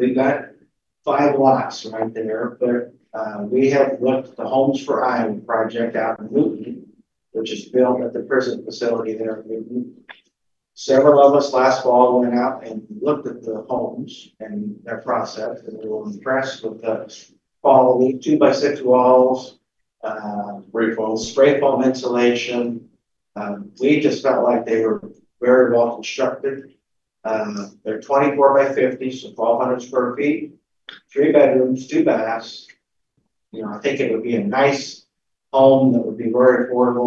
we've got 5 lots right there, but we have looked at the Homes for Iowa project out in Newton, which is built at the prison facility there in Newton. Several of us last fall went out and looked at the homes and their process, and we were impressed with the quality, 2x6 walls, spray foam insulation. We just felt like they were very well constructed. They're 24x50, so 1,200 square feet, 3 bedrooms, 2 baths. You know, I think it would be a nice home that would be very affordable.